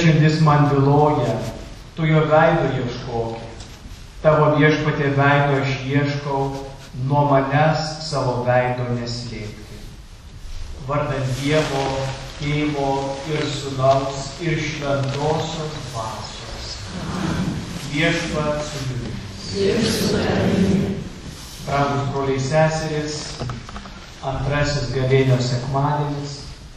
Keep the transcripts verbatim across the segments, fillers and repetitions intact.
širdis man byloja, tu jo veido ieškoki. Tavo viešpatie veido aš ieškau, nuo manęs savo veido neslėpti. Vardant Dievo, Tėvo ir Sūnaus ir Šventosios Dvasios. Viešpats su jumis. Brangūs broliai seserys, antrasis gavėnios sekmadienis.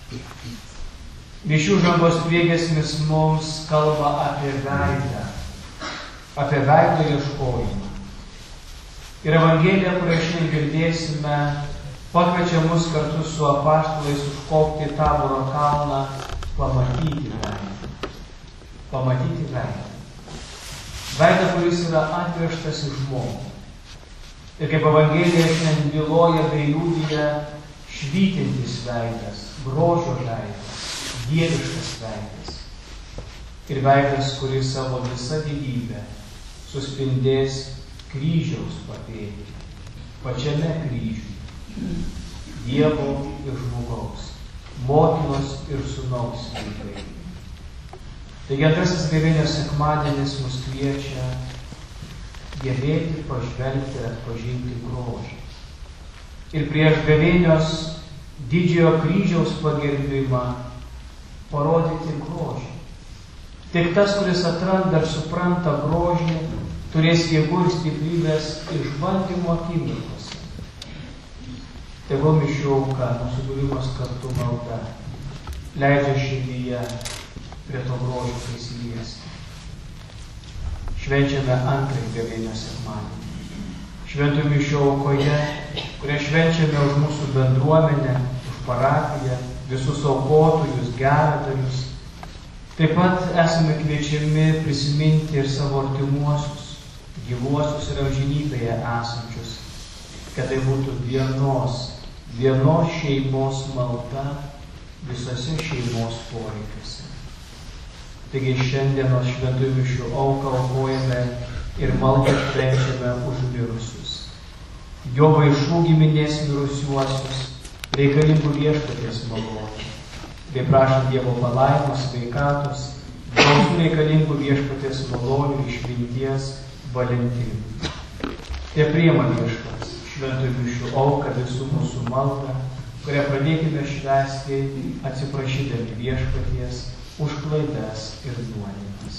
Mišių žangos priegiesmis mums kalba apie veidą, apie veido ieškojimą. Ir Evangelija, kurią šiandien girdėsime, pakviečia mus kartu su apaštalais užkopti į Taboro kalną, pamatyti veidą. Pamatyti veidą. Veidą, kuris yra atvežtas į žmogų. Ir kaip Evangelija šiandien byloja bei liudija, švytintis veidas, grožio veidas, dieviškas veidas. Ir veidas, kuris savo visą didybę suspindės kryžiaus papėdį, pačiame kryžiuje, Dievo ir žmogaus, motinos ir sūnaus vaikai. Taigi antrasis gavėnios sekmadienis mus kviečia gebėti pažvelgti ir atpažinti grožį. Ir prieš gavėnios didžiojo kryžiaus pagerbimą parodyti grožį. Tik tas, kuris atranda ir supranta grožį, turės jėgų ir stiprybės išbandymo akimirkose. Tegul mišių auka, mūsų buvimas kartu malda, leidžia širdyje prie to grožio prisiliesti. Švenčiame antrąjį gavėnios sekmadienį. Šventų mišių aukoje, kurią švenčiame už mūsų bendruomenę, už parapiją, visus aukotojus, geradarius. Taip pat esame kviečiami prisiminti ir savo artimuosius, gyvuosius ir amžinybėje esančius, kad tai būtų vienos, vienos šeimos malda visose šeimos poreikiuose. Taigi šiandienos šventų mišių auką aukojame ir maldą švenčiame už mirusius. Jo vaišų giminės mirusiuosius, reikalingų viešpaties malonės, bei prašant Dievo palaimos, sveikatos, gausų reikalingų viešpaties malonių, išminties, valentinų. Te priima viešpats šventų mišių auką visų mūsų maldą, kurią pradėkime švęsti atsiprašydami viešpaties už klaidas ir nuodėmes.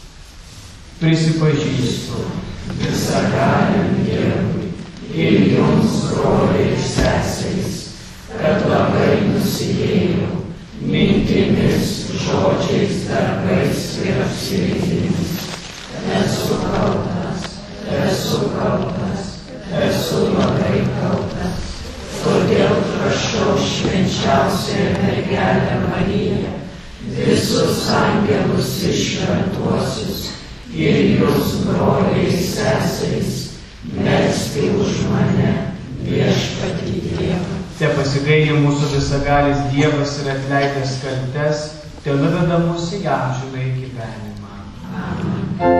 Prisipažįstu visagaliam Dievui ir jums, broliai ir seserys, kad labai nusidėjau mintimis, žodžiais, darbais ir apsireidimis. Esu kaltas, esu kaltas, esu labai kaltas. Todėl prašau švenčiausią mergelę Mariją, visus angelus ir šventuosius ir jūs, broliai ir seserys, melsti už mane viešpatį Dievą. Te pasigaili mūsų visagalis Dievas ir atleidęs kaltes, te nuveda mus į amžinąjį gyvenimą. Amen.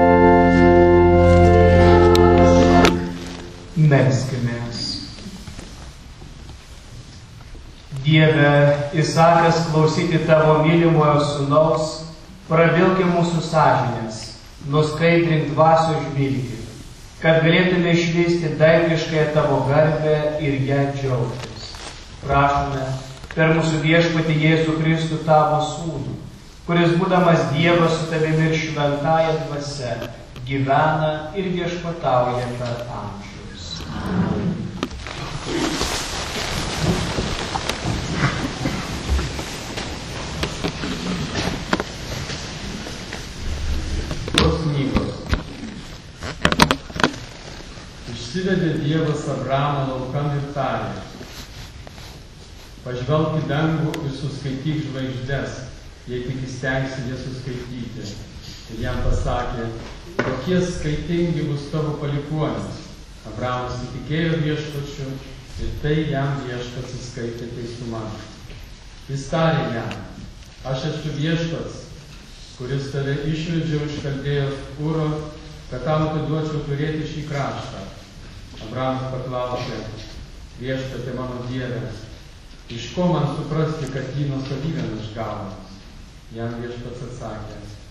Melskimės. Dieve, įsakęs klausyti tavo mylimojo sūnaus, prabilki mūsų sąžinės, nuskaidrink dvasios žvilgį, kad galėtume išvysti dangiškąją tavo garbę ir ją džiaugtis. Prašome per mūsų viešpatį Jėzų Kristų tavo sūnų, kuris būdamas Dievas su tavimi ir šventąja dvasia, gyvena ir viešpatauja per amžius. Amen. Išsivedė Dievas Abramą laukan ir tarė: pažvelk į dangų ir suskaityk žvaigždes, jei tik įstengsi jas suskaityti. Ir jam pasakė: kokie skaitingi bus tavo palikuonys. Abramas įtikėjo viešpačiu ir tai jam viešpats įskaitė teisumą. Jis tarė jam: aš esu viešpats, kuris tave išvedžiau iš Chaldėjos Uro, kad tau atiduočiau turėti šį kraštą. Abramas paklausė: viešpatie mano Dieve, iš ko man suprasti, kad jį nuosavybėn aš gaunu? Jam viešpats atsakė: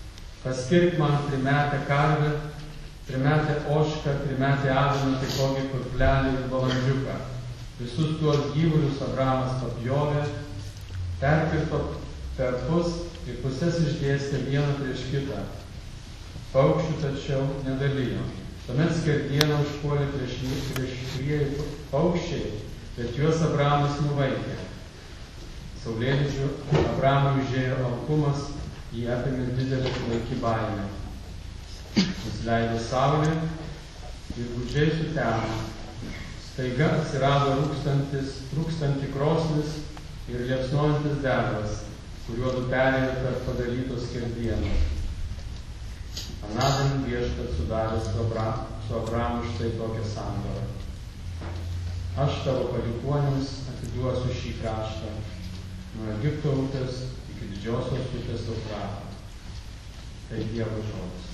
paskirk man trimetę karvę, trimetę ožką, trimetę aviną, taipogi kurklelį ir balandžiuką. Visus tuos gyvulius Abrahamas papjovė, perkirto per pus ir pusės išdėstė vieną prieš kitą. Paukščių tačiau nedalijo. Tuomet skerdieną užpuolė prieš prieji paukščiai, bet juos Abrahamas nuvaikė. Saulėlydžiu Abrahamui užėjo alkumas, jį apėmė didelė klaiki baimė. Nusileido saulė ir gūdžiai sutemo. Staiga atsirado rūkstantis, rūkstanti krosnis ir liepsnojantis deglas, kuriuo perėjo per padarytos skerdienos. Anadien Viešpats sudarė su Abrahamu štai tokią sandorą. Aš tavo palikuonims atiduosiu šį kraštą, nuo Egipto upės iki didžiosios upės Eufrato. Tai Dievo žodis.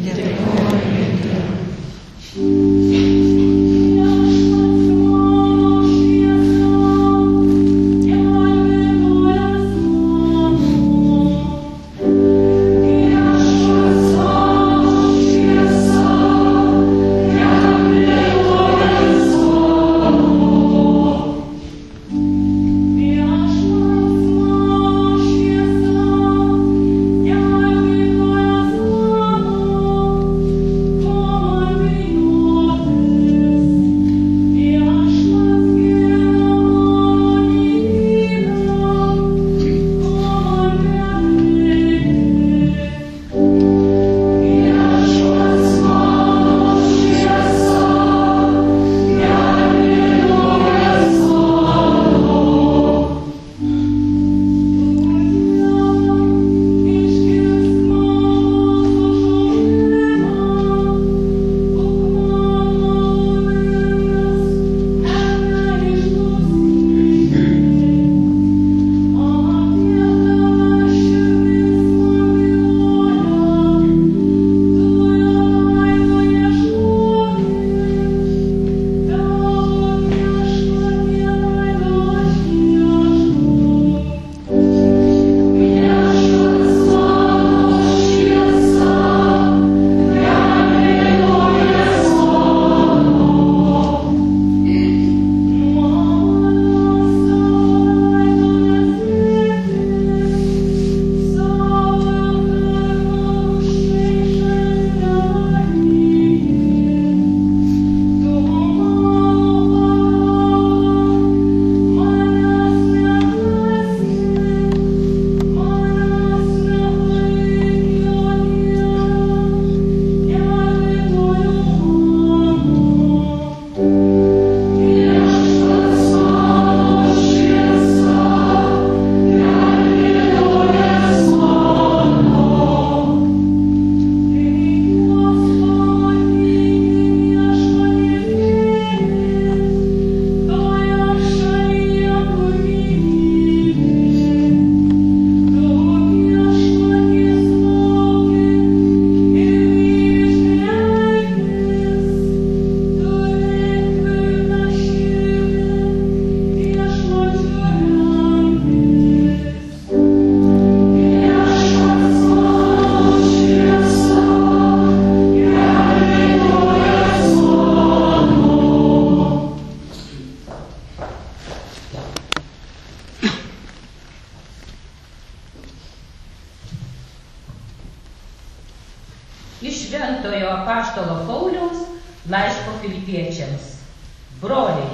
Šventojo apaštalo Pauliaus laiško Filipiečiams. Broliai,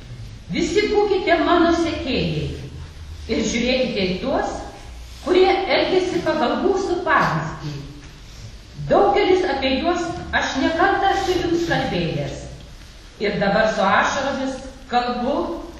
visi būkite mano sekėjai ir žiūrėkite į tuos, kurie elgiasi pagal mūsų pavyzdį. Daugelis apie juos aš nekartą esu jums kalbėjęs ir dabar su ašaromis kalbu,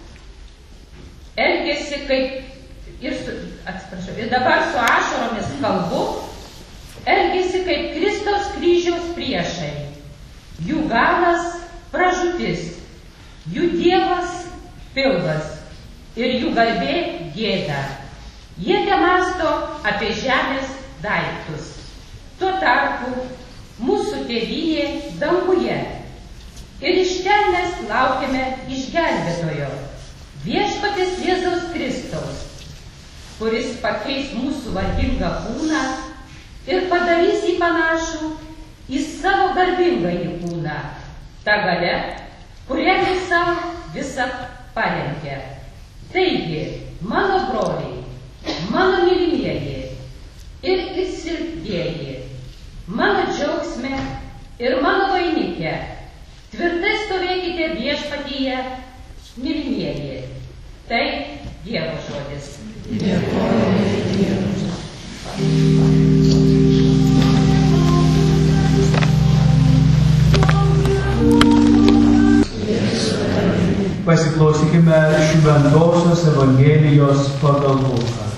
elgiasi kaip ir su, atsiprašau, ir dabar su ašaromis kalbu, elgiasi kaip Kristaus kryžiaus priešai. Jų galas pražūtis, jų dievas pilvas ir jų garbė gėda. Jie temąsto apie žemės daiktus. Tuo tarpu mūsų tėvynė danguje. Ir iš ten mes laukiame išgelbėtojo, viešpaties Jėzaus Kristaus, kuris pakeis mūsų vargingą kūną ir padarys jį panašų į savo garbingąjį kūną, tą galę, kurią jis savo visą parengė. Taigi, mano broliai, mano mylimieji ir įsilpieji, mano džiaugsme ir mano vainikė, tvirtai stovėkite viešpatyje, mylimieji. Tai Dievo žodis. Dėkojame Dievui. Pasiklausykime Šventosios Evangelijos pagal Luką.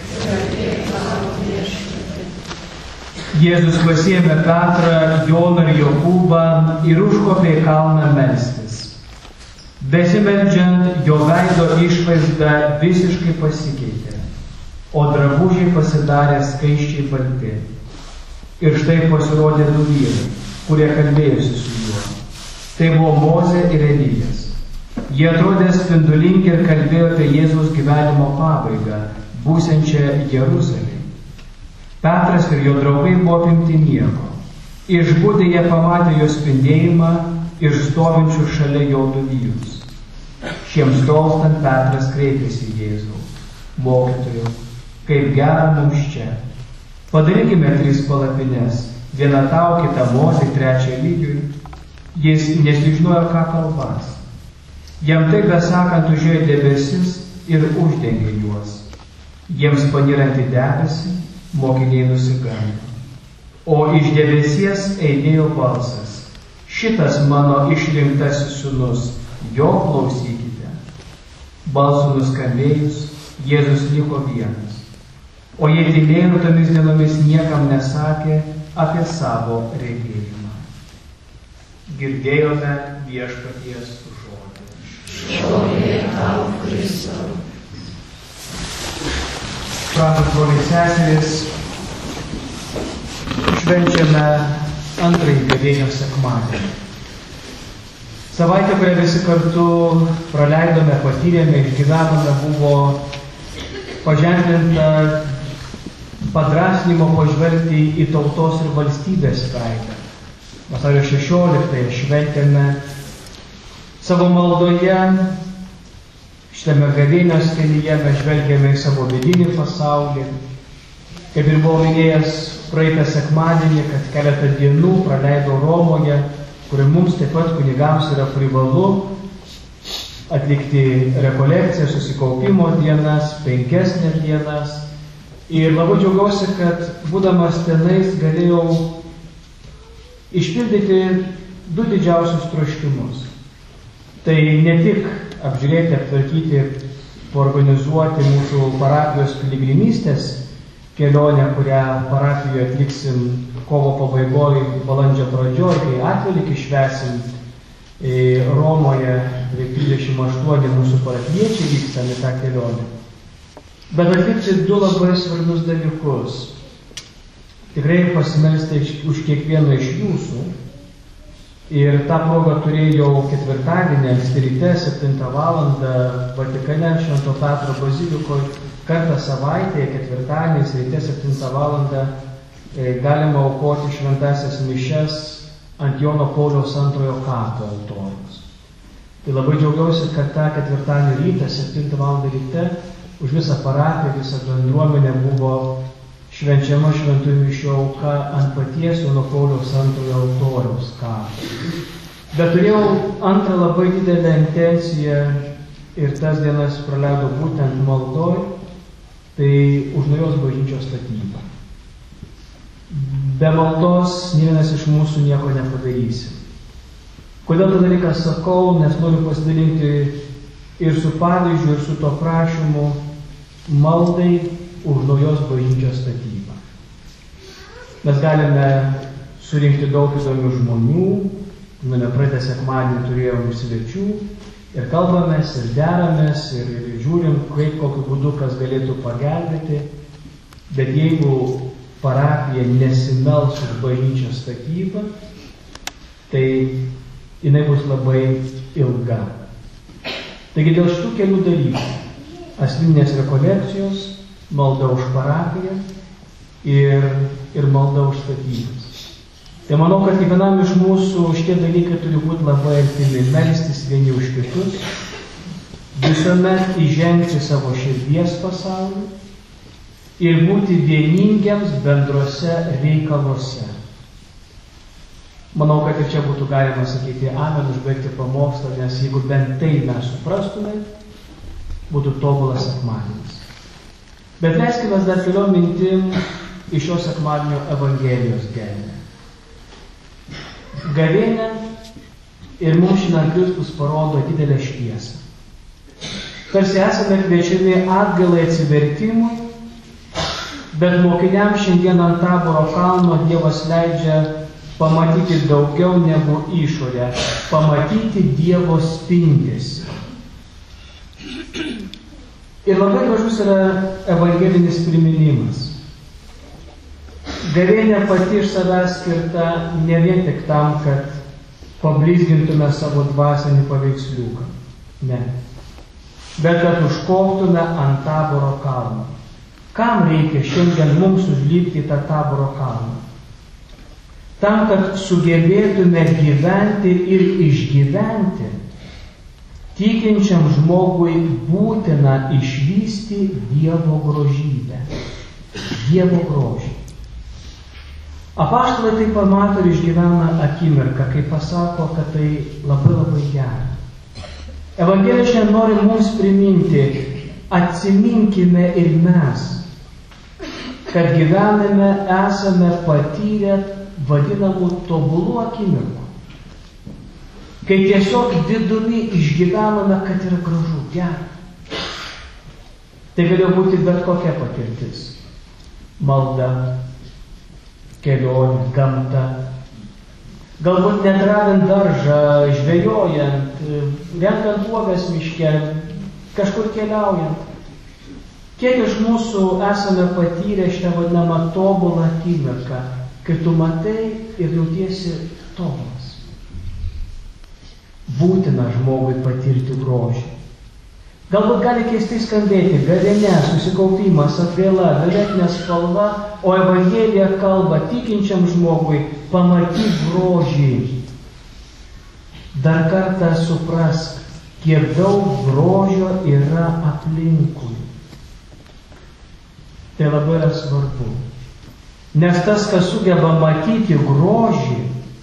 Jėzus pasiėmė Petrą, Joną ir Jokūbą ir užkopė į kalną melstis. Besimeldžiant, jo veido išvaizda visiškai pasikeitė, o drabužiai pasidarė skaisčiai balti. Ir štai pasirodė du vyrai, kurie kalbėjosi su juo. Tai buvo Mozė ir Elijas. Jie atrodė spindulingi ir kalbėjo apie Jėzaus gyvenimo pabaigą, būsiančią Jeruzalėje. Petras ir jo draugai buvo apimti nieko. Išbudę jie pamatė jo spindėjimą ir stovinčių šalia jo du vyrus. Šiems tolstant Petras kreipėsi į Jėzų. Mokytojau, kaip gera mums čia. Padarykime tris palapines, vieną tau, kitą Mozei, trečią Elijui. Jis nesižinojo, ką kalbas. Jam tai besakant užėjo debesis ir uždengė juos. Jiems panirant į debesį, mokiniai nusigando. O iš debesies eidėjo balsas. Šitas mano išrinktasis sūnus, jo klausykite. Balsų nuskambėjus, Jėzus liko vienas. O jie tylėjo tomis dienomis niekam nesakė apie savo regėjimą. Girdėjome viešpaties žodį. Šlovė tau, Kristau. Brangūs broliai seserys, švenčiame antrąjį gavėnios sekmadienį. Savaitė, kurią visi kartu praleidome, patyrėme, išgyvenome, buvo paženklinta padrasnimo pažvelgti į tautos ir valstybės veidą. Vasario šešioliktąją šventėme savo maldoje, šitame gavėnios kelyje mes žvelgėme į savo vidinį pasaulį. Kaip ir buvau minėjęs praeitą sekmadienį, kad keletą dienų praleido Romoje, kuri mums taip pat kunigams yra privalu atlikti rekolekciją, susikaupimo dienas, penkias net dienas. Ir labai džiaugiausi, kad būdamas tenais galėjau išpildyti du didžiausius troškimus. Tai ne tik apžiūrėti, aptvarkyti, organizuoti mūsų parapijos piligrimystės kelionę, kurią parapijoje atliksim kovo pabaigoje, balandžio pradžioje, kai atvelykį švęsim Romoje, trisdešimt aštuoni mūsų parapiečiai vykstam į tą kelionę. Bet atlikti du labai svarbius dalykus. Tikrai pasimelsti už kiekvieną iš jūsų. Ir tą progą turėjau ketvirtadienį, anksti ryte, septintą valandą Vatikane, Švento Petro bazilikoje, kartą savaitėje, ketvirtadieniais ryte, septintą valandą galima aukoti šventąsias mišias ant Jono Pauliaus antrojo kapo altoriaus. Tai labai džiaugiausi, kad tą ketvirtadienį rytą, septintą valandą ryte, už visą parapiją, visą bendruomenę buvo švenčiama šventųjų mišių auka ant paties Jono Pauliaus antrojo altoriaus kapo. Bet turėjau antrą labai didelę intenciją ir tas dienas praleidau būtent maldoj, tai už naujos bažnyčios statybą. Be maldos nė vienas iš mūsų nieko nepadarysim. Kodėl tą dalyką sakau, nes noriu pasidalinti ir su pavyzdžiu, ir su to prašymu maldai už naujos bažnyčios statybą. Mes galime surinkti daug įdomių žmonių, nu nepraeitą sekmadienį turėjom svečių ir kalbamės, ir deramės, ir, ir žiūrim, kaip kokiu būdu kas galėtų pagelbėti, bet jeigu parapija nesimels už bažnyčios statybą, tai jinai bus labai ilga. Taigi dėl šitų kelių dalykų - asmeninės rekolekcijos, malda už parapiją ir ir malda už statybas. Tai manau, kad kiekvienam iš mūsų šitie dalykai turi būti labai artimi, melstis vieni už kitus, visuomet įžengti savo širdies pasaulį ir būti vieningiams bendruose reikaluose. Manau, kad ir čia būtų galima sakyti amen, užbaigti pamokslą, nes jeigu bent tai mes suprastume, būtų tobulas sekmadienis. Bet leiskime dar keliom mintim iš šio sekmadienio Evangelijos gelmę. Gavėnia ir mums šiandien Kristus parodo didelę šviesą. Tarsi esame kviečiami atgailai atsivertimui, bet mokiniams šiandien ant Taboro kalno Dievas leidžia pamatyti daugiau negu išorę, pamatyti Dievo spindesį. Ir labai gražus yra evangelinis priminimas. Gavėnia pati iš savęs skirta ne vien tik tam, kad pablizgintume savo dvasinį paveiksliuką. Ne. Bet kad užkoptume ant Taboro kalno. Kam reikia šiandien mums užlipti tą Taboro kalną? Tam, kad sugebėtume gyventi ir išgyventi, tikinčiam žmogui būtina išvysti Dievo grožybę. Dievo grožį. Apaštalai tai pamato ir išgyvena akimirką, kai pasako, kad tai labai labai gera. Evangelija šiandien nori mums priminti, atsiminkime ir mes, kad gyvename, esame patyrę vadinamų tobulų akimirkų. Kai tiesiog vidumi išgyvename, kad yra gražu, gera. Tai galėjo būti bet kokia patirtis. Malda, kelionė, gamta. Galbūt net ravint daržą, žvejojant, renkant uogas miške, kažkur keliaujant. Kiek iš mūsų esame patyrę šitą vadinamą tobulą akimirką, kai tu matai ir jautiesi tobulas. Būtina žmogui patirti grožį. Galbūt gali keistai skambėti gavėnia, susikaupimas, atgaila, violetinė spalva, o Evangelija kalba tikinčiam žmogui pamatyk grožį. Dar kartą suprask, kiek daug grožio yra aplinkui. Tai labai yra svarbu. Nes tas, kas sugeba matyti grožį,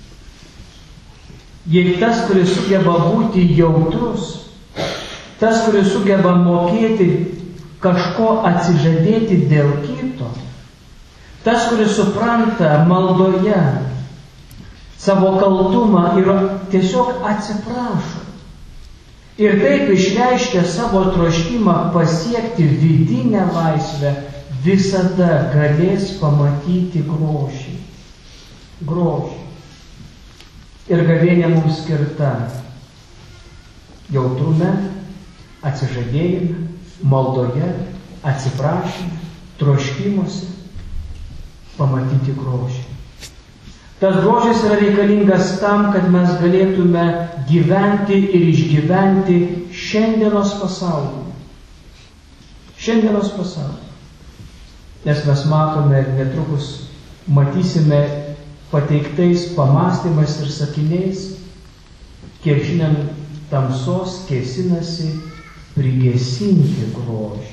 jei tas, kuris sugeba būti jautrus, tas, kuris sugeba mokėti kažko atsižadėti dėl kito, tas, kuris supranta maldoje savo kaltumą ir tiesiog atsiprašo. Ir taip išreiškia savo troškimą pasiekti vidinę laisvę, visada galės pamatyti grožį. Grožį. Ir gavėnia mums skirta jautrume, atsižadėjime, maldoje, atsiprašyme, troškimuose, pamatyti grožį. Tas grožis yra reikalingas tam, kad mes galėtume gyventi ir išgyventi šiandienos pasaulį. Šiandienos pasaulį. Nes mes matome ir netrukus matysime pateiktais pamastymais ir sakiniais, kiek šiandien tamsos kėsinasi prigesinti grožį.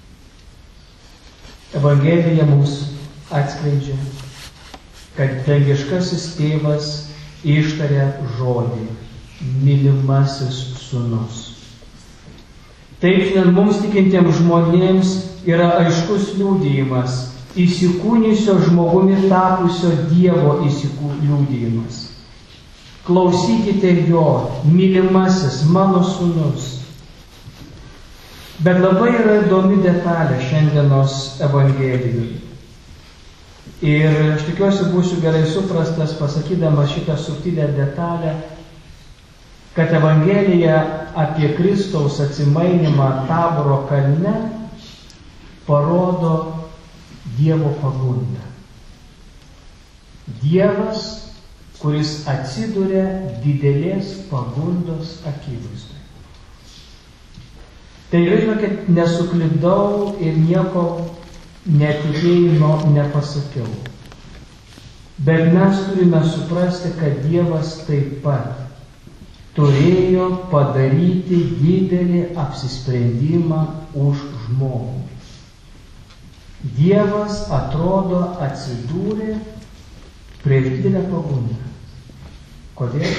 Evangelija mums atskleidžia, kad dangiškasis tėvas ištaria žodį mylimasis sūnus. Taip šiandien mums tikintiems žmonėms yra aiškus liudijimas, įsikūnijusio žmogumi tapusio Dievo liudijimas. Klausykite jo, mylimasis mano sūnus. Bet labai yra įdomi detalė šiandienos Evangelijoje. Ir aš tikiuosi būsiu gerai suprastas, pasakydamas šitą subtilę detalę, kad Evangelija apie Kristaus atsimainimą Taboro kalne parodo Dievo pagundą. Dievas, kuris atsiduria didelės pagundos akivaizdoje. Tai reiškia, kad nesuklydau ir nieko netikėjimo nepasakiau. Bet mes turime suprasti, kad Dievas taip pat turėjo padaryti didelį apsisprendimą už žmogų. Dievas, atrodo, atsidūrė prieš didelę pagundą. Kodėl?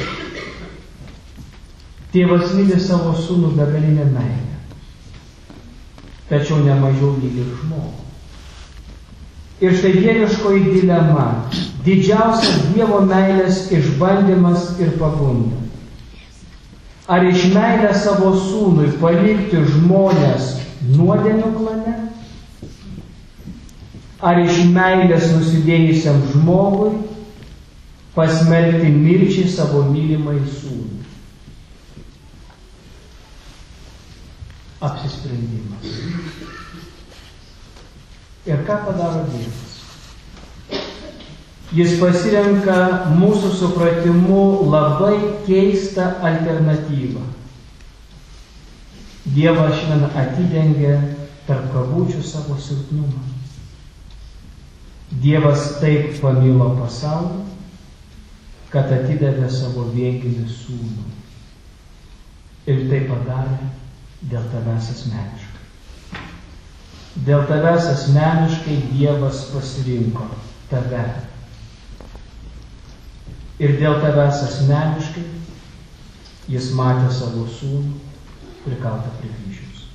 Tėvas myli savo sūnų begalinę meilę, tačiau nemažiau myli ir žmogų. Ir štai dieviškoji dilema, didžiausias Dievo meilės išbandymas ir pagunda. Ar iš meilę savo sūnui palikti žmonės nuodėmių klane? Ar iš meilės nusidėjusiam žmogui pasmerkti mirčiai savo mylimai sūnų? Apsisprendimas. Ir ką padaro Dievas? Jis pasirenka mūsų supratimu labai keistą alternatyvą. Dievas šiandien atidengia tarp kabučių savo silpnumą. Dievas taip pamilo pasaulį, kad atidavė savo viengimį sūnų. Ir tai padarė dėl tavęs asmeniškai. Dėl tavęs asmeniškai Dievas pasirinko tave. Ir dėl tavęs asmeniškai Jis matė savo sūnų prikaltą prie kryžiaus.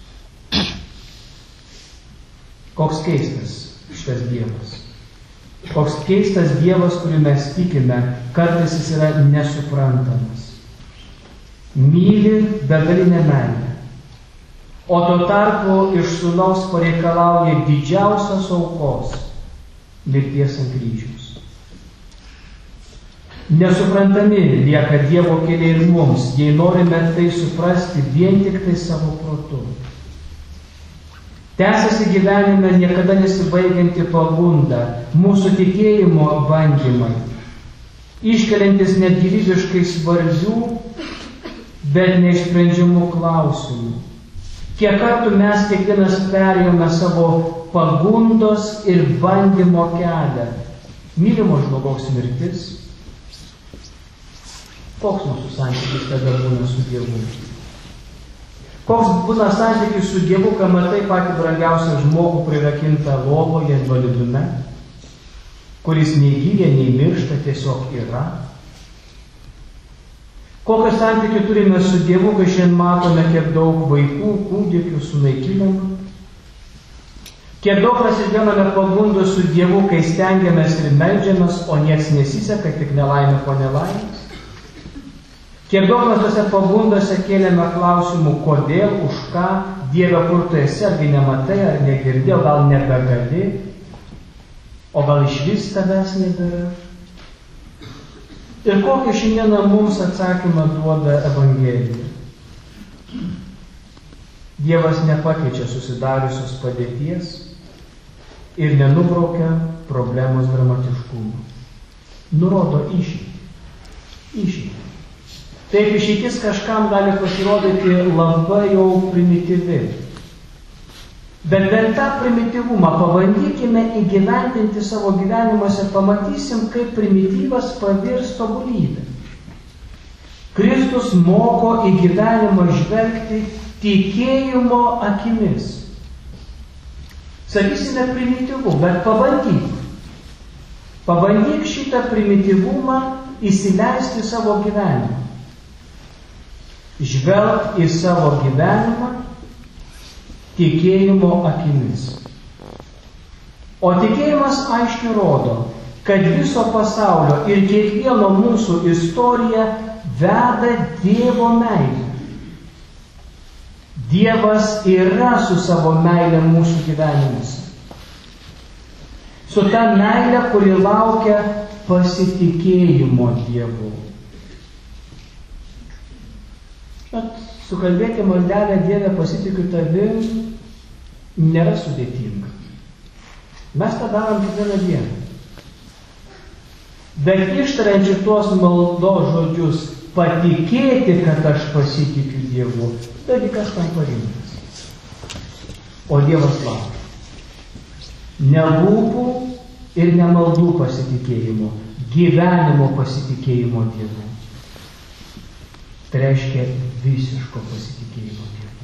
Koks keistas šitas Dievas. Koks keistas Dievas, kurį mes tikime, kartais jis yra nesuprantamas. Myli begalinę meilę. O tuo tarpu iš sūnaus pareikalauja didžiausios aukos – mirties ant kryžiaus. Nesuprantami lieka Dievo keliai ir mums, jei norime tai suprasti vien tik tai savo protu. Tęsiasi gyvenime niekada nesibaigianti pagunda, mūsų tikėjimo bandymai, iškeliantis net gyvybiškai svarbių, bet neišsprendžiamų klausimų. Kiek kartų mes kiekvienas perėjome savo pagundos ir bandymo kelią. Mylimo žmogaus mirtis. Koks mūsų santykis tada būna su Dievu? Koks būna santykis su Dievu, kai matai patį brangiausią žmogų prirakintą lovoje invalidume, kuris nei gyja, nei miršta, tiesiog yra? Kokį santykį turime su Dievu, kai šiandien matome, kiek daug vaikų, kūdikių sunaikinama? Kiek daug prasidėjome pagundų su Dievu, kai stengiamės ir meldžiamės, o nieks nesiseka, tik nelaimė po nelaimės? Kiek daug mes tose pagundose kėlėme klausimų, kodėl, už ką, Dieve, kur tu esi, argi nematai, ar negirdėjau, gal nebegali, o gal iš vis tavęs nebėra? Ir kokį šiandieną mums atsakymą duoda Evangelija? Dievas nepakeičia susidariusios padėties ir nenubraukia problemos dramatiškumo. Nurodo išeitį. Išeitį. Taip išeitis kažkam gali pasirodyti labai jau primityvi. Bet per tą primityvumą pabandykime įgyvendinti savo gyvenimuose, pamatysim, kaip primityvas pavirs tobulybę. Kristus moko į gyvenimą žvelgti tikėjimo akimis. Sakysime primityvu, bet pabandyk. Pabandyk šitą primityvumą įsileisti į savo gyvenimą. Žvelg į savo gyvenimą tikėjimo akimis. O tikėjimas aiškiai rodo, kad viso pasaulio ir kiekvieno mūsų istorija veda Dievo meilę. Dievas yra su savo meilė mūsų gyvenimuose. Su ta meilė, kuri laukia pasitikėjimo Dievu. Bet sukalbėti maldelę Dieve pasitikiu tavim nėra sudėtinga. Mes tą darom kiekvieną dieną. Bet ištariant šitos maldos žodžius, patikėti, kad aš pasitikiu Dievu, dalykas tam parimtas. O Dievas laukia. Ne lūpų ir ne maldų pasitikėjimo, gyvenimo pasitikėjimo Dievu. Tai reiškia visiško pasitikėjimo Dievu.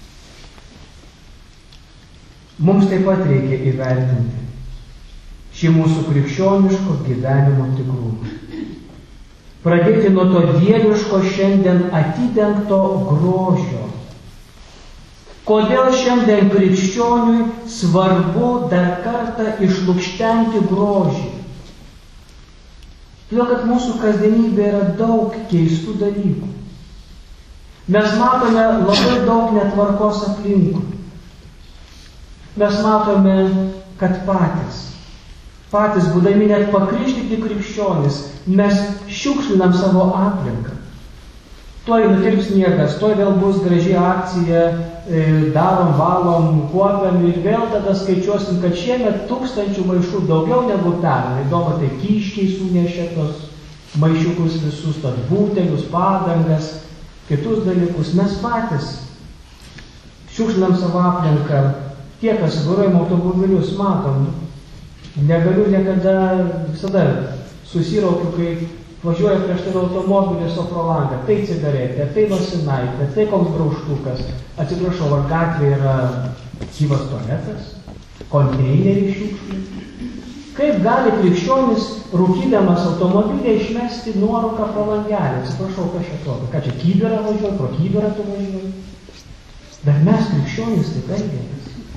Mums taip pat reikia įvertinti šį mūsų krikščioniško gyvenimo tikrumą. Pradėti nuo to dieviško šiandien atidengto grožio. Kodėl šiandien krikščioniui svarbu dar kartą išlukštenti grožį? Todėl, kad mūsų kasdienybė yra daug keistų dalykų. Mes matome labai daug netvarkos aplinkui. Mes matome, kad patys, patys būdami net pakrikštyti krikščionys, mes šiukšlinam savo aplinką. Tuoj nutirps sniegas, tuoj vėl bus graži akcija, darom, valom, kuopiam ir vėl tada skaičiuosim, kad šiemet tūkstančių maišų daugiau negu pernai. Įdomu, tai kyškiai sunešė tos maišiukus visus, tad būtelius, padangas, kitus dalykus. Mes patys šiukšlinam savo aplinką. Tie, kas vairuojam automobilius, matom, negaliu niekada, visada susiraukiu, kai važiuoja prieš tai automobilis, o pro langą. Tai cigaretė, tai nosinaitė, tai koks graužtukas. Atsiprašau, ar gatvė yra gyvas tualetas, konteineriai šiukšlių. Kaip gali krikščionis, rūkydamas automobilį, išmesti nuorūką pro langelį? Atsiprašau, kas čia atrodo? Ką čia, kybirą važiuoju, pro kybirą tu važiuoju? Bet mes krikščionis taip elgiamės.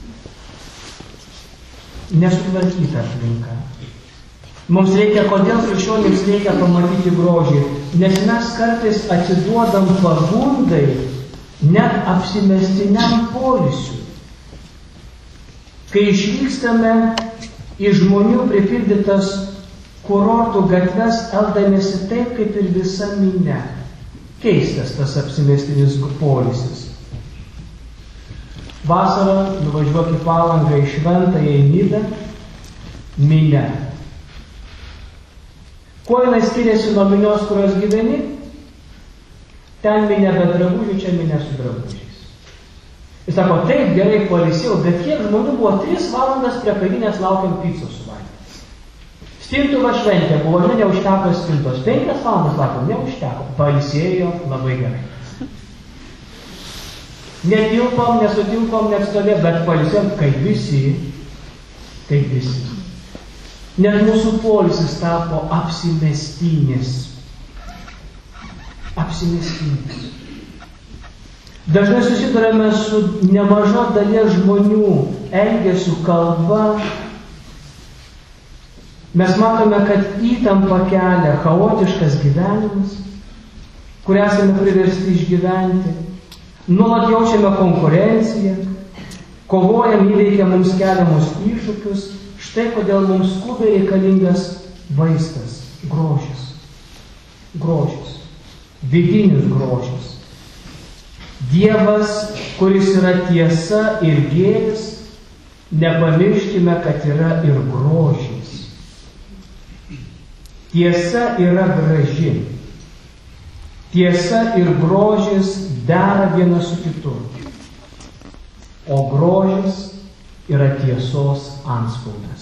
Nesutvarkyta aplinka. Mums reikia, kodėl krikščionims reikia pamatyti grožį, nes mes kartais atsiduodam pagundai net apsimestiniam poilsiui. Kai išvykstame į žmonių pripildytas kurortų gatves, elgdamiesi taip, kaip ir visa minia. Keistas tas apsimestinis poilsis. Vasarą nuvažiuok į Palangą, į Šventąją, į Nidą, minia. Kuo jinai skiriasi nuo minios, kurios gyveni? Ten minia be drabužių, čia minia su drabužiais. Jis sako, taip, gerai pailsėjau, bet kiek žmonių buvo tris valandas prie kavinės laukiant picos suvalgyti. Stintuva šventė buvo, ne, neužteko stintos. Penkias valandas laukiant, neužteko. Pailsėjo labai gerai. Netilpom, nesutilpom, neatstovė, bet pailsėjom, kaip visi, kaip visi. Net mūsų poilsis tapo apsimestinis. Apsimestinis. Dažnai susidurime su nemaža dalies žmonių elgesiu, kalba. Mes matome, kad įtampa kelia chaotiškas gyvenimas, kur esame priversti išgyventi. Nuolat jaučiame konkurenciją, kovojam įveikę mums keliamus iššūkius. Štai kodėl mums skubiai reikalingas vaistas, grožis. Grožis. Vidinis grožis. Dievas, kuris yra tiesa ir gėris, nepamirškime, kad yra ir grožis. Tiesa yra graži. Tiesa ir grožis dera vienas su kitu. O grožis yra tiesos antspaudas.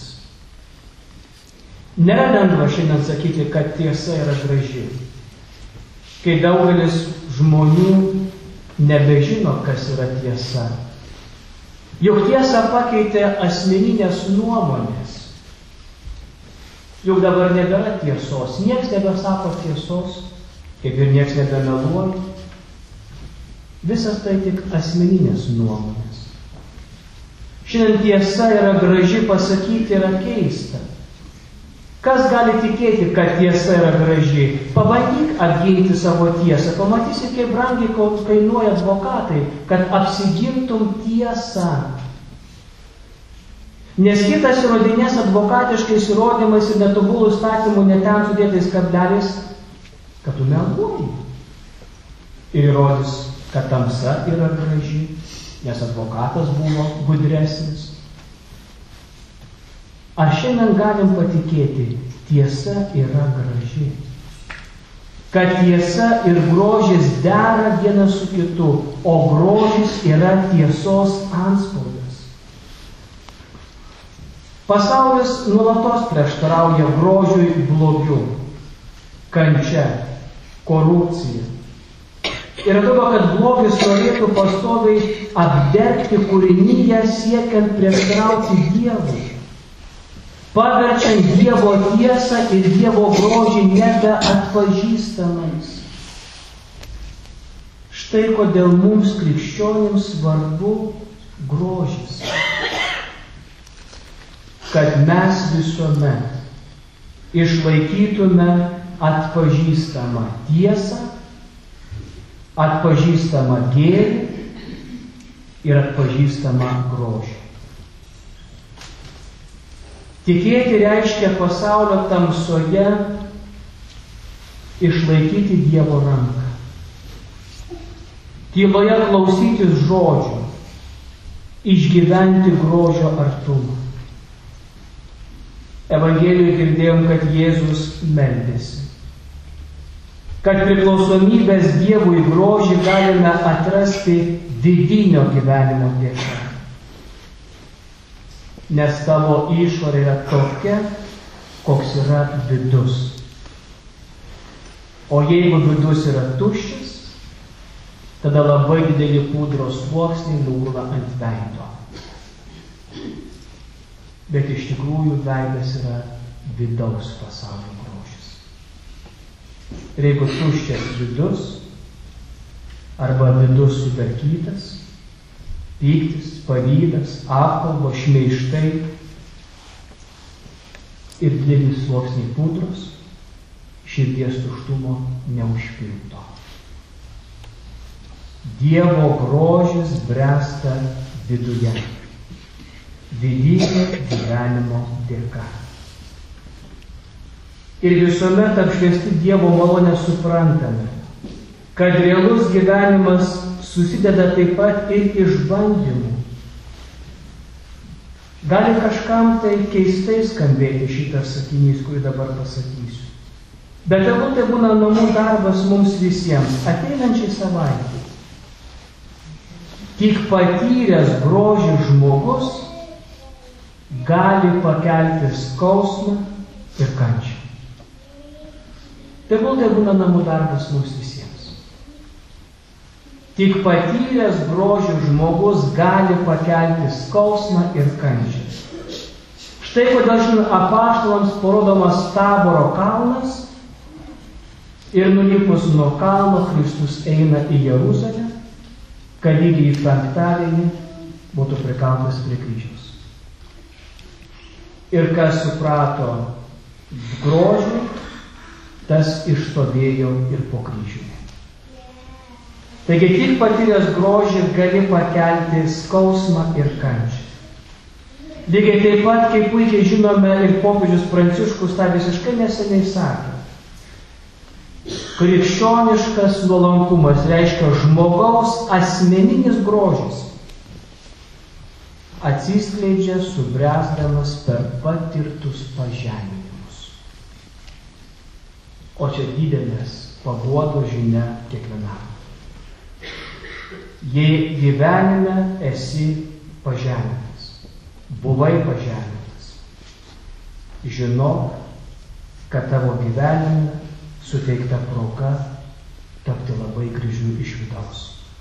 Nėra lengva šiandien sakyti, kad tiesa yra graži. Kai daugelis žmonių nebežino, kas yra tiesa. Juk tiesą pakeitė asmeninės nuomonės. Juk dabar nebėra tiesos. Niekas nebesako tiesos, kaip ir niekas nebemeluoja. Visas tai tik asmeninės nuomonės. Šiandien tiesa yra graži, pasakyti yra keista. Kas gali tikėti, kad tiesa yra graži? Pabandyk apginti savo tiesą. Pamatysi, kaip brangiai kainuoja advokatai, kad apsigintum tiesą. Nes kitas įrodinės advokatiškais įrodymais ir netobulų statymų neten sudėtais kableliais, kad tu meluoji. Ir įrodys, kad tamsa yra graži, nes advokatas buvo gudresnis. Ar šiandien galim patikėti, tiesa yra graži? Kad tiesa ir grožis dera vienas su kitu, o grožis yra tiesos antspaudas. Pasaulis nuolatos prieštarauja grožiui blogiu, kančia, korupcija. Ir atrodo, kad blogis norėtų pastoviai apdegti kūrinyje siekiant prieštarauti Dievui, paverčiant Dievo tiesą ir Dievo grožį nebeatpažįstamais. Štai kodėl mums krikščionims svarbu grožis. Kad mes visuomet išlaikytume atpažįstamą tiesą, atpažįstamą gėrį ir atpažįstamą grožį. Tikėti reiškia pasaulio tamsoje išlaikyti Dievo ranką. Tyloje klausytis žodžių, išgyventi grožio artumą. Evangelijoje girdėjom, kad Jėzus meldėsi. Kad priklausomybės Dievui grožį galime atrasti vidinio gyvenimo dėka. Nes tavo išorė yra tokia, koks yra vidus. O jeigu vidus yra tuščias, tada labai didelį pudros sluoksnį nugula ant veido. Bet iš tikrųjų veidas yra vidaus pasaulio grožis. Ir jeigu tuščias vidus, arba vidus sudarkytas, pyktis, pavydas, apkalbos, šmeižtai ir didelis sluoksniai pudros, širdies tuštumo neužpildo. Dievo grožis bręsta viduje, vidinio gyvenimo dėka. Ir visuomet apšviesti Dievo malonę suprantame, kad realus gyvenimas susideda taip pat ir iš bandymų. Gali kažkam tai keistai skambėti šitas sakinys, kurį dabar pasakysiu. Bet tegul tai būna namų darbas mums visiems, ateinančiai savaitei. Tik patyręs grožį žmogus gali pakelti skausmą ir kančią. Tegul tai būna namų darbas mums visiems. Tik patyręs grožį žmogus gali pakelti skausmą ir kančią. Štai kodėl šiandien apaštalams parodomas Taboro kalnas ir nulipus nuo kalno Kristus eina į Jeruzalę, kad lygiai penktadienį būtų prikaltas prie kryžiaus. Ir kas suprato grožį, tas išstovėjo ir po kryžiumi. Taigi tik patyręs grožį gali pakelti skausmą ir kančią. Lygiai taip pat, kaip puikiai žinome, ir popiežius Pranciškus tą visiškai neseniai sakė. Krikščioniškas nuolankumas reiškia žmogaus asmeninis grožis atsiskleidžia subręsdamas per patirtus pažeminimus. O čia didelės paguodos žinia kiekvienam. Jei gyvenime esi pažemintas, buvai pažemintas, žinok, kad tavo gyvenime suteikta proga tapti labai gražiu iš vidaus.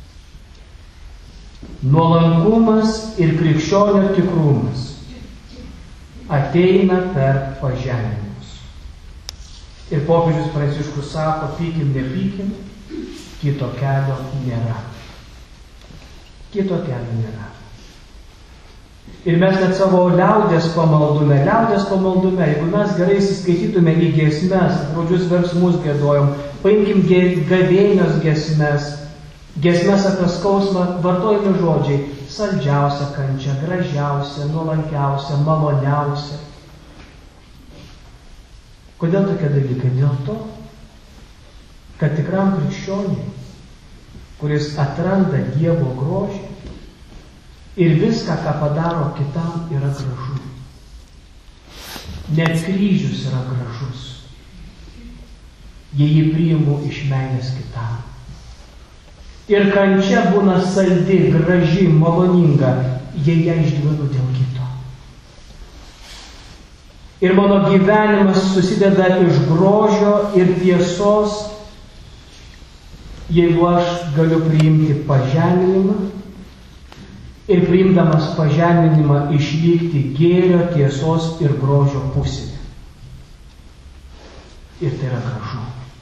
Nuolankumas ir krikščionio tikrumas ateina per pažeminimus. Ir popiežius Pranciškus sako, pykim, nepykim, kito kelio nėra. Kito kelio nėra. Ir mes net savo liaudės pamaldume, liaudės pamaldume, jeigu mes gerai įsiskaitytume į giesmes, žodžius versmus giedojom, paimkim gavėnios giesmes, giesmes apie skausmą, vartojami žodžiai, saldžiausia kančia, gražiausia, nuolankiausia, maloniausia. Kodėl tokie dalykai? Dėl to, kad tikram krikščioniui, kuris atranda Dievo grožį, ir viską, ką padaro kitam, yra gražu. Net kryžius yra gražus, jei jį priimu iš meilės kitam. Ir kančia būna saldi, graži, maloninga, jei ją išgyvenu dėl kito. ir mano gyvenimas susideda iš grožio ir tiesos, jeigu aš galiu priimti pažeminimą ir priimdamas pažeminimą išlikti gėrio, tiesos ir grožio pusėje. Ir tai yra gražu.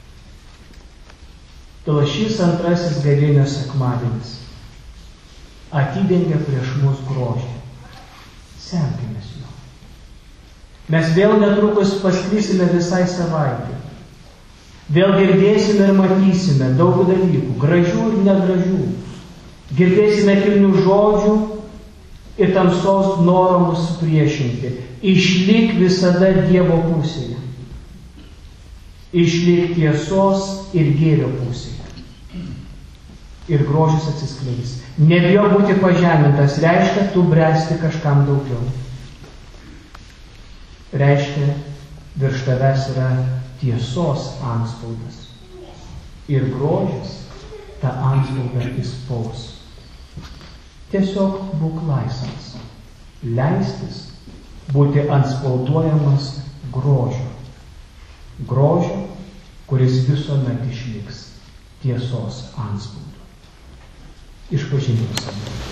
Todėl šis antrasis gavėnios sekmadienis atidengia prieš mus grožį. Semkimės jo. Mes vėl netrukus pasklysime visai savaitę. Vėl girdėsime ir matysime daug dalykų, gražių ir negražių. Girdėsime kilnių žodžių ir tamsos noro mus supriešinti. Išlik visada Dievo pusėje. Išlik tiesos ir gėrio pusėje. Ir grožis atsiskleis. Nebijok būti pažemintas, reiškia, tu bręsti kažkam daugiau. Reiškia, virš tavęs yra tiesos antspaudas. Ir grožis tą antspaudą įspaus. Tiesiog būk laisvas. Leistis būti antspauduojamas grožio. Grožio, kuris visuomet išliks tiesos antspaudu. Išpažinimas.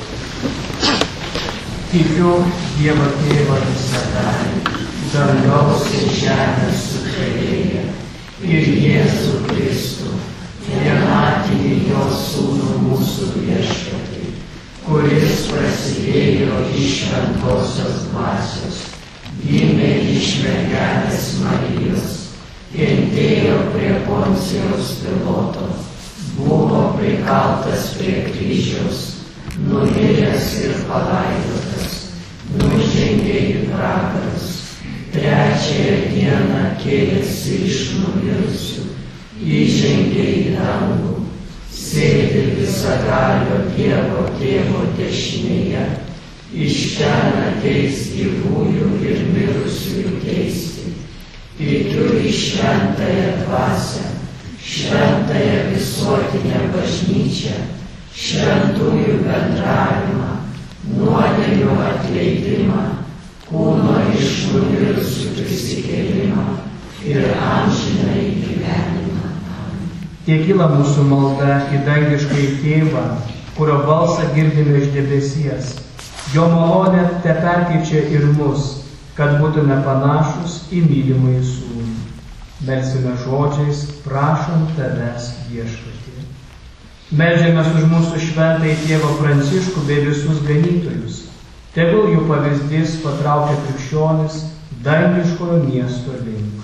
Tikiu Dievą Tėvą visada, dangaus ir žemės sukūrėją, ir Jėzų Kristų, vienatinį jo sūnų mūsų viešpatį, kuris prasidėjo iš šventosios dvasios, gimė iš mergelės Marijos, kentėjo prie Poncijaus Piloto, buvo prikaltas prie kryžiaus, numiręs ir palaidotas, nužengė į pragarus, trečiąją dieną kėlėsi iš numirusių, įžengė į dangų, sėdi visagalio Dievo Tėvo dešinėje, iš ten ateis gyvųjų ir mirusiųjų teisti. Tikiu į šventąją dvasią, šventąją visuotinę bažnyčią, šventųjų bendravimą, nuodėmių atleidimą, kūno iš numirusių prisikėlimą ir amžinąjį gyvenimą. Tekyla mūsų malda į dangiškąjį Tėvą, kurio balsą girdime iš debesies. Jo malonė teperkeičia ir mus, kad būtume panašus į mylimąjį sūnų. Melsime žodžiais, prašom tavęs viešpatie. Meldžiamės už mūsų šventąjį Tėvą Pranciškų bei visus ganytojus. Tegul jų pavyzdys patraukia krikščionis dangiškojo miesto link.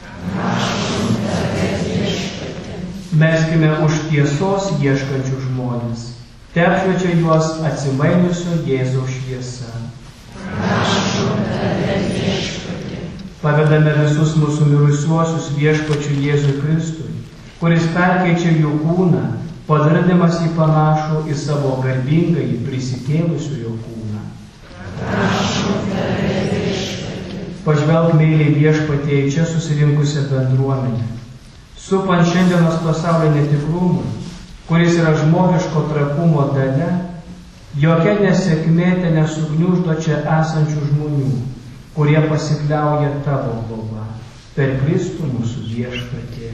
Prašom tavęs viešpatie. Melskime už tiesos ieškančių žmonės. Teapšviečia juos atsimainiusio Jėzaus šviesa. Prašom tavęs viešpatie. Pavedame visus mūsų mirusiuosius viešpačiui Jėzui Kristui, kuris perkeičia jų kūną, padardamas jį panašų į savo garbingąjį prisikėlusiojo kūną. Prašom tavęs viešpatie. Pažvelk meiliai viešpatie į čia susirinkusią bendruomenę. Supant šiandienos pasaulio netikrumą, kuris yra žmogiško trapumo dalia, jokia nesėkmė te nesugniuždo čia esančių žmonių, kurie pasikliauja tavo globa per Kristų mūsų viešpatį.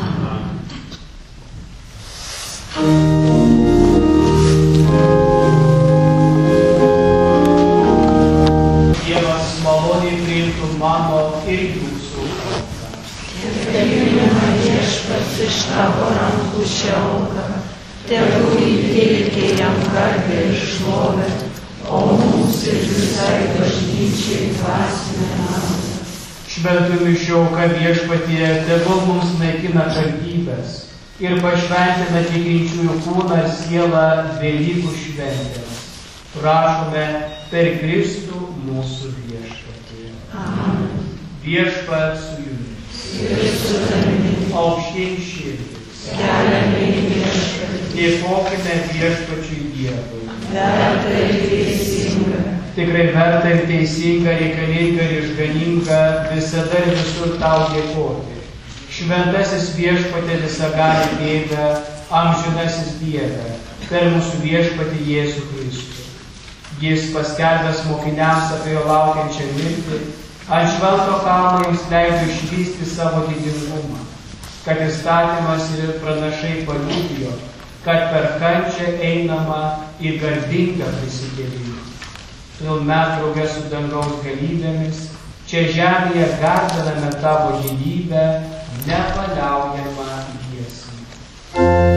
Dievas maloniai priimtų mano ir jūsų auką. Ir priima viešpats iš tavo rankų šią auką, tegul įteikia jam garbę ir šlovę, o mums ir visai bažnyčiai dvasinę naudą. Šventų mišių auka viešpatie tegul mums naikina kaltybes ir pašventina tikinčiųjų kūną ir sielą Velykų šventėms. Prašome per Kristų mūsų viešpatį. Amen. Viešpats su jumis. Ir su tavimi. Aukštyn širdis. Keliame į viešpatį. Dėkokime viešpačiui Dievui. Verta ir teisinga. Tikrai verta ir teisinga, reikalinga ir išganinga visada ir visur tau dėkoti. Šventasis viešpatė visagali Tėve, amžinasis Dieve, per mūsų viešpatį Jėzų Kristų. Jis paskelbęs mokiniams apie jo laukiančią mirtį, Ant švento kalno jums leido išvysti savo didingumą, kad įstatymas ir pranašai paliudijo, kad per kančią einama į garbingą prisikėlimą. Todėl mes drauge su dangaus galybėmis čia žemėje garbiname tavo didybę, nepaliaujamą giesmę.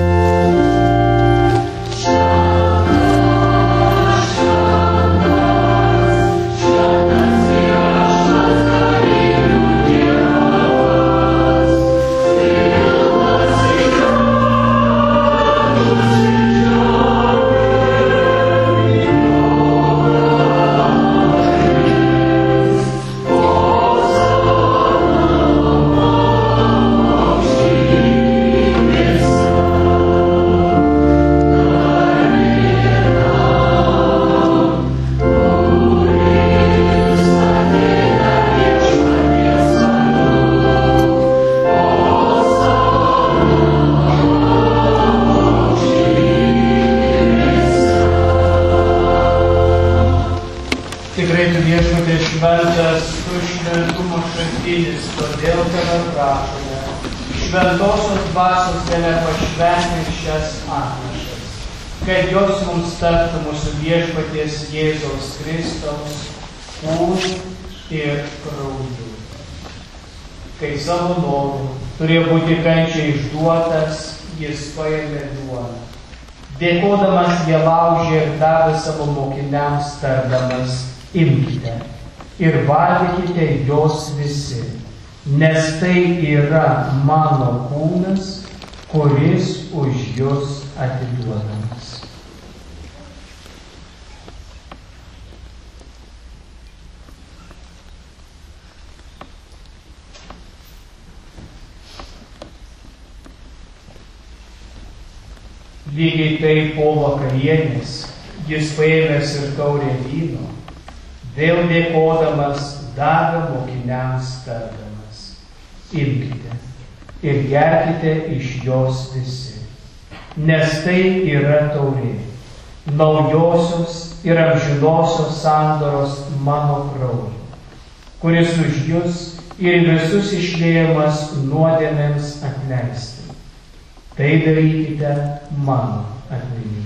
Šventosios dvasios galia pašventink šias atnašas, kad jos mums taptų mūsų viešpaties Jėzaus Kristaus kūnu ir krauju. Kai savo noru turėjo būti kančiai išduotas, jis paėmė duoną. Dėkodamas jie laužė ir davė savo mokiniams tardamas, imkite ir valgykite jos visi, nes tai yra mano kūnas, kuris už jus atiduodamas. Lygiai taip po vakarienės jis paėmęs ir taurę vyno, vėl dėkodamas davė mokiniams tardamas, imkite ir gerkite iš jos visi, nes tai yra taurė, naujosios ir amžinosios sandoros mano kraujo, kuris už jus ir visus išliejamas nuodėmėms atleisti. Tai darykite mano atminimui.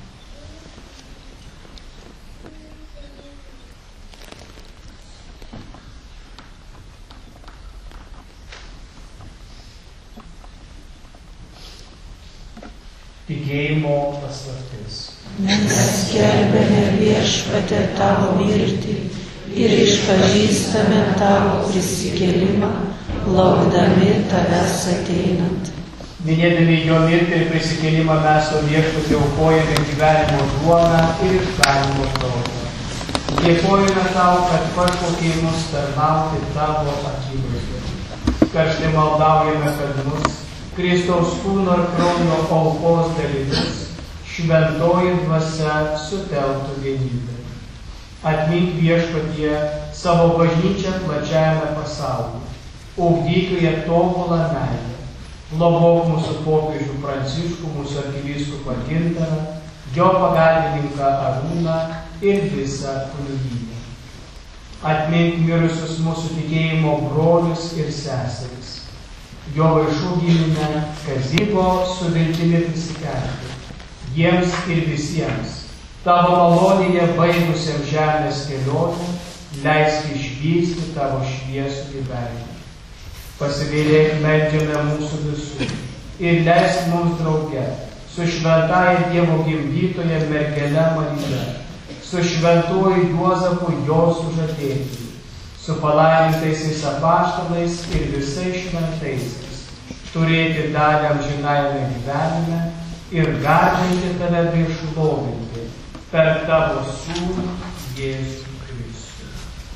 Tikėjimo paslaptis. Mes skelbiame Viešpatie tavo mirtį ir išpažįstame tavo prisikėlimą, laukdami tavęs ateinant. Minėdami jo mirtį ir prisikėlimą mes su Viešpačiu aukojame gyvenimo duoną ir išganymo taurę. Dėkojame tau, kad pašaukei mus tarnauti tavo akivaizdoje. Karštai maldaujame, kad mus Kristaus kūno ir kraujo aukos dalyvius šventoji dvasia sutelktų vienybę. Atmink Viešpatie savo bažnyčią plačiajame pasaulyje, ugdyk joje tobulą meilę, globok mūsų popiežių Pranciškų, mūsų arkivyskupą Gintarą, jo pagalbininką Arūną ir visą kunigynę. Atmink mirusius mūsų tikėjimo brolius ir seseris, jo vaišų giminę Kazyko su viltimi prisikelti, jiems ir visiems, tavo malonėje baigusiam žemės kelionę, leisk išvysti tavo šviesų gyvenimą. Pasigailėk meldžiame mūsų visų ir leisk mums drauge su šventąja Dievo gimdytoja mergele Marija, su šventuoju Juozapu jo sužadėtiniu, su palaimintaisiais apaštalais ir visais šventaisiais, turėti dalį amžinajame gyvenime ir garbinti tave bei šlovinti per tavo sūnų Jėzų Kristų.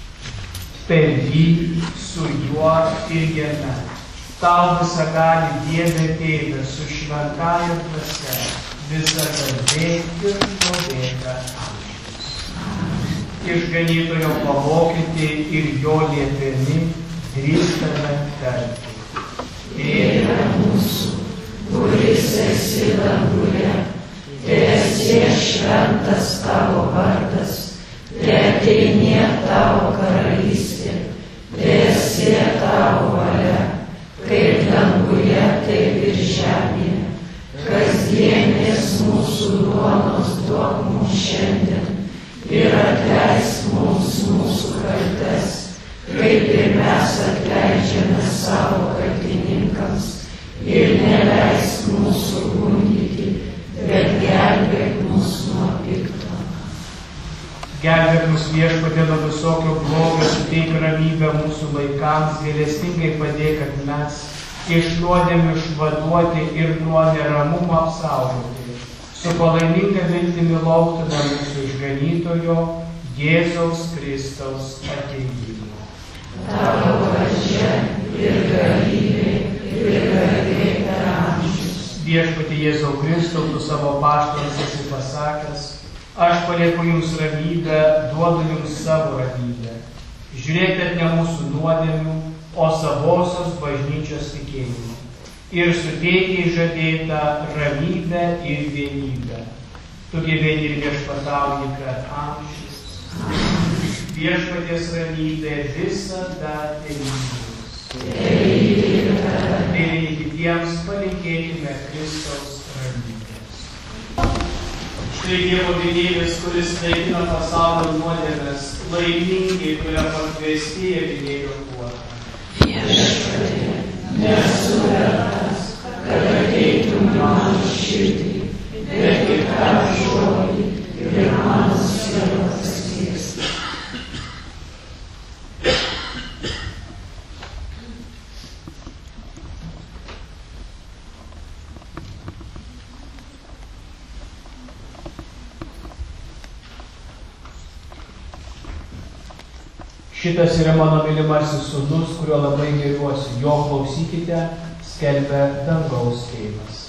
Per jį, su juo ir jame, tau visagali Dieve Tėve su šventąja dvasia, visa garbė ir šlovė amžiams. Išganytojo pamokyti ir jo liepiami drįstame tarti. Tėve mūsų, kuris esi danguje, teesie šventas tavo vardas, teateinie tavo karalystė, mūsų duonos duok mums šiandien ir atleisk mums mūsų kaltes, kaip ir mes atleidžiame savo kaltininkams, ir neleisk mūsų gundyti, bet gelbėk mus nuo pikto. Gelbėk mus Viešpatie nuo visokio blogio, suteik ramybę mūsų laikams, gailestingai padėk, kad mes iš nuodėmių išvaduoti ir nuo neramumo apsaugoti. Su palaiminga viltimi lauktume mūsų išganytojo Jėzaus Kristaus atėjimo. Tavo valdžia ir galybė ir garbė per amžius. Viešpatie Jėzau Kristau, tu savo apaštalams esi pasakęs, aš palieku jums ramybę, duodu jums savo ramybę. Žiūrėkite ne mūsų nuodėmių, o savosios bažnyčios tikėjimo. Ir suteikiai žadėtą ramybę ir vienybę. Tu gyveni ir viešpatauji per amžius. Viešpaties ramybė visada tėvynės. Tai vieni kitiems palinkėkime Kristaus ramybės. Štai Dievo vienybės, kuris naikina pasaulio nuodėmes, laimingi, kurie pakviesti avinėlio puotą. Viešpatie, nesu vertas, kad ateitum mano širdį, bet tik tą žodį ir mano siela pasieks. Šitas yra mano mylimasis sūnus, kuriuo labai gėriuosi. Jo klausykite, skelbia dangaus tėvas.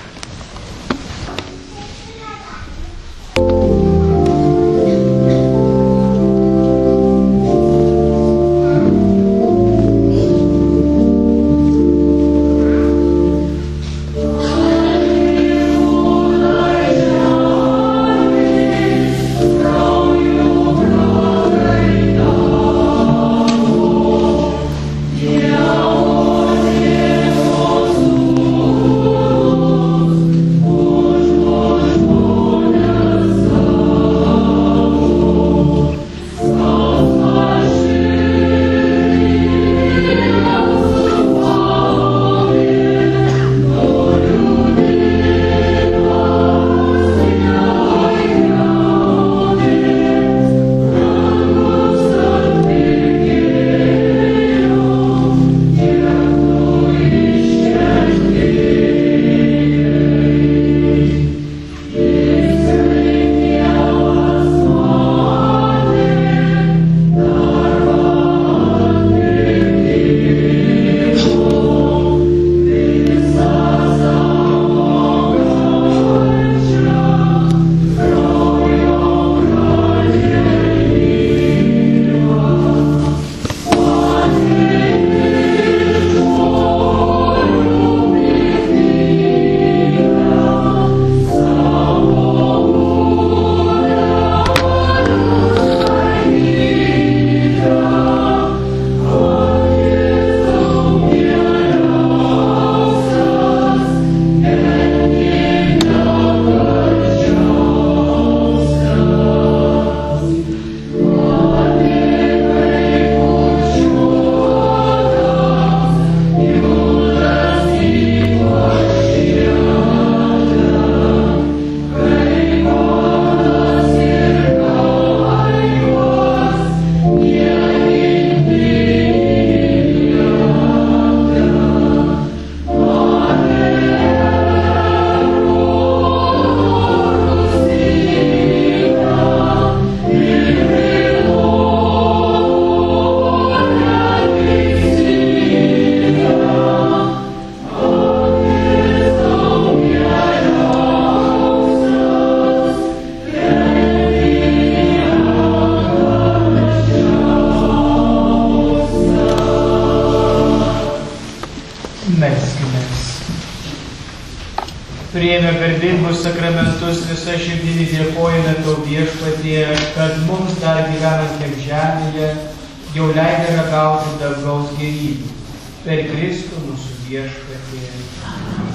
Priėmę garbingus sakramentus visą širdinį dėkojame tau Viešpatie, kad mums dar gyvenantiem žemėje jau leidė ragauti dangaus gėrybių per Kristų mūsų Viešpatie.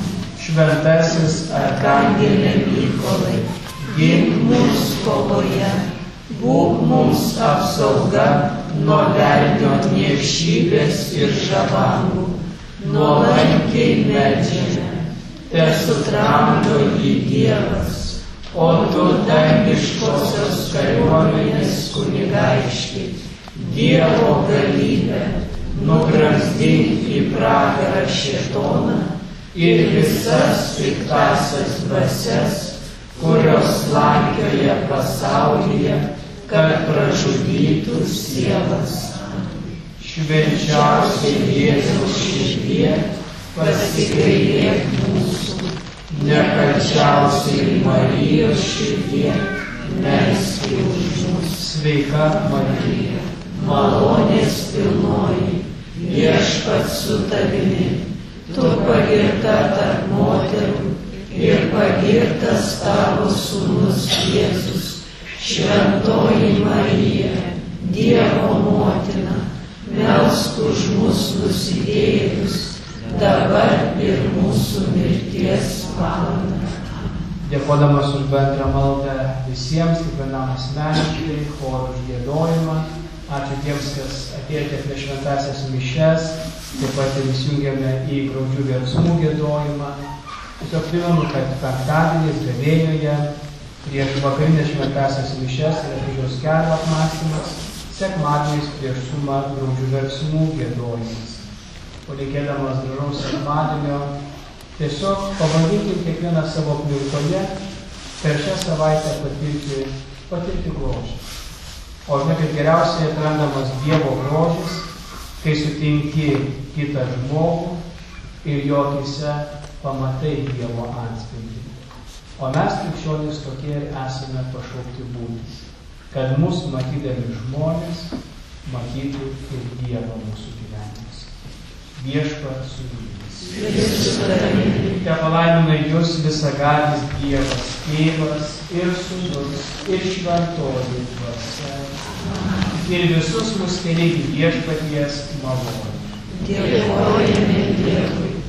Šventasis Arkangelė Mykolai, gink mums kovoje, būk mums apsauga nuo velnio niekšybės ir žabangų, nuolankiai meldžiame, te sutramdo jį Dievas, o tu dangiškosios kariuomenės kunigaikšti, Dievo galybę, nugramzdink į pragarą šėtoną ir visas piktąsias dvasias, kurios slankioja pasaulyje, kad pražudytų sielas. Švenčiausiai Jėzaus širdie, pasigailėk mūsų, nekalčiausiai Marijos širdie, melski už mus. Sveika Marija, malonės pilnoji, Viešpats su tavimi, tu pagirta tarp moterų ir pagirtas tavo sūnus Jėzus. Šventoji Marija, Dievo motina, melsk už mus nusidėjėlius, dabar ir mūsų mirties valandą. Dėkodamas už bendrą maldą visiems, kiekvienam asmeniškai, chorų užgiedojimą. Ačiū tiems, kas atėjote prie šventąsias mišias, taip pat ir įsijungėme į graudžių verksmų giedojimą. Tiesiog primenu, kad penktadienis gavėnioje prieš vakarinės šventąsias mišias yra kryžiaus kelio apmąstymas, sekmadieniais prieš sumą graudžių verksmų giedojimas. Palinkėdamas gražaus sekmadienio, tiesiog pabandykim kiekvieną savo aplinkoje per šią savaitę patirti, patirti grožį. O žinai, kad geriausiai atrandamas Dievo grožis, kai sutinki kitą žmogų ir jo akyse pamatai Dievo atspindį. O mes, krikščionys, tokie ir esame pašaukti būti, kad mūsų matydami žmonės matytų ir Dievą mūsų gyvenimus. Viešpats su jumis. Te palaimina jūs visagalis Dievas, Tėvas ir Sūnus ir Šventoji Dvasia. Ir visus mus keliai Viešpaties malonę. Dėkojame Dievui.